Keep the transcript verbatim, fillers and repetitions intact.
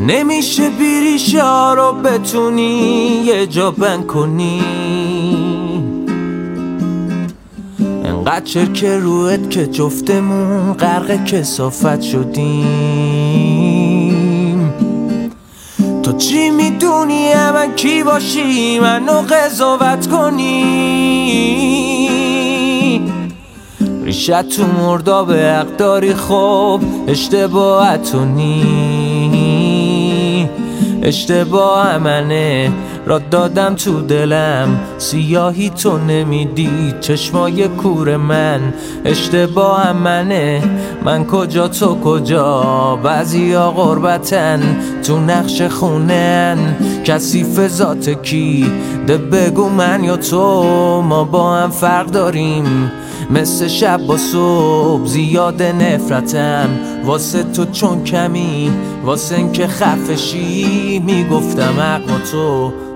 نمیشه بیریشا رو بتونی یه جا بند کنی، انقدر چرکه رویت که جفتمون غرق کثافت شدیم. تو چی میدونی من کی باشی منو قضاوت کنی؟ ریشت تو مرداب حق داری، خب اشتباهتو نی، اشتباه منه را دادم تو دلم، سیاهی تو نمیدی چشمای کور من. اشتباه منه، من کجا تو کجا، بعضی ها غربتن تو نقش خونن، کثیف ذات کی ده بگو من یا تو، ما با هم فرق داریم مثل شب با صبح، زیاد نفرتم واسه تو چون کمی، واسه این که خفشی میگفتم حق با تو.